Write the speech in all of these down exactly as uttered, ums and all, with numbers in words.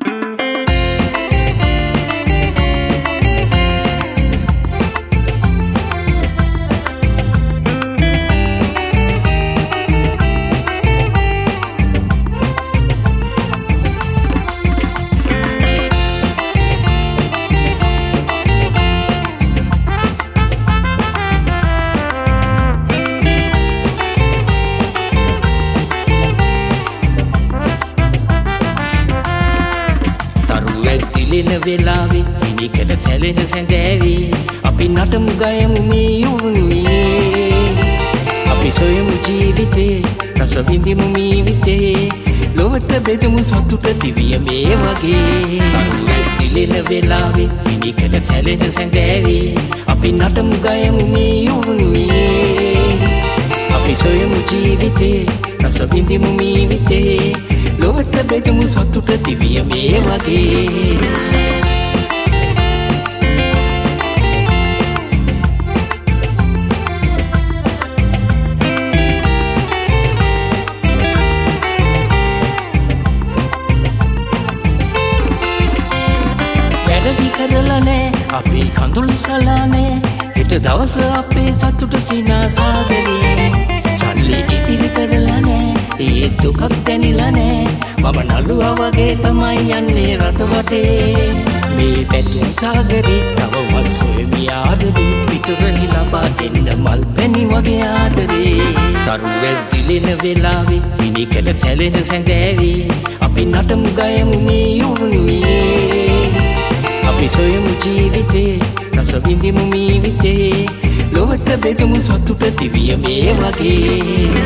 දිලෙන වෙලාවේ මිනිකට සැලෙන සැඟෑවේ අපි නටමු ගයමු මේ යුරුණුවේ අපි සොයමු ජීවිතේ රස විඳිමු මීවිතේ ලොවට බෙදමු සතුට දිවිය මේ වගේ තරුවෙක් දිලෙන වෙලාවේ මිනිකට සැලෙන සැඟෑවේ අපි නටමු ගයමු මේ යුරුණුවේ අපි සොයමු ජීවිතේ රස විඳිමු මීවිතේ ලොවට බෙදමු සතුට දිවිය මේ වගේ වැරදි කරලා නෑ අපි කඳුළු සලානේ හිට දවස අපේ සතුට සිනාසාගරේ සල්ලි ඉතිරි කරලා නෑ ඒ දුකක් දැනිලා නෑ මම නළුවා වගේ තමයි යන්නේ රට වටේ මේ පැතුම් සාගරේ තවමත් සොයමි ආදරේ පිටුරහි ලබා දෙන්න මල් පැණි වගේ ආදරේ තරුවෙක් දිලෙන වෙලාවේ මිනිකට සැලෙන සැඟෑවේ අපි නටමු ගයමු මේ යුරුණුවේ අපි සොයමු ජීවිතේ රස විඳිමු මීවිතේ ලොවට බෙදමු සතුට දිවිය මේ වගේ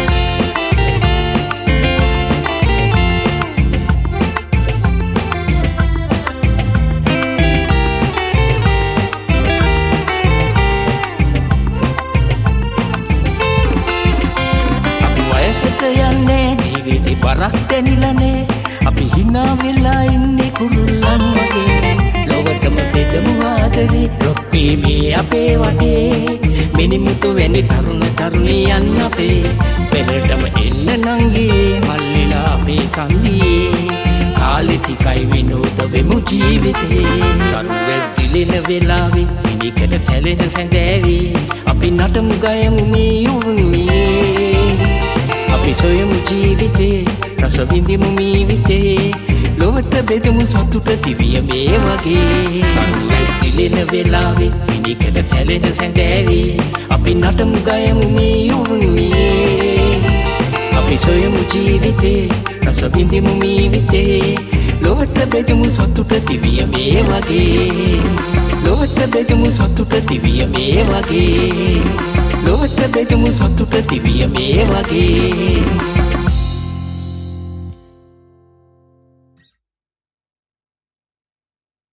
යන්නේ ජීවිතේ බරක් දැනිලානේ අපි hina වෙලා ඉන්නේ කුරුල්ලන් වගේ ලෝකෙම බෙදමු ආදරේ රොප්පි මේ අපේ වටේ මිනිමුතු වෙනි තරුණ තරුණියන් අපේ පෙරටම එන්න නංගී මල්ලිලා අපේ සන්දියේ කාලෙ ටිකයි විනෝද වෙමු ජීවිතේ තරුවෙක් දිලෙන වෙලාවේ මිනිකට සැලෙන සැඟෑවේ අපි නටමු ගයමු මේ යුරුණුවේ අපි සොයමු ජීවිතේ රස විඳිමු මීවිතේ ලොවට බෙදමු සතුට දිවිය මේ වගේ තරුවෙක් දිලෙන වෙලාවේ මිනිකට සැලෙන සැඟෑවේ අපි නටමු ගයමු මේ යුරුණුවේ අපි සොයමු ජීවිතේ රස විඳිමු මීවිතේ ලොවට බෙදමු සතුට දිවිය මේ වගේ ලොවට බෙදමු සතුට දිවිය මේ වගේ ලොවට බෙදමු සතුට දිවිය මේ වගේ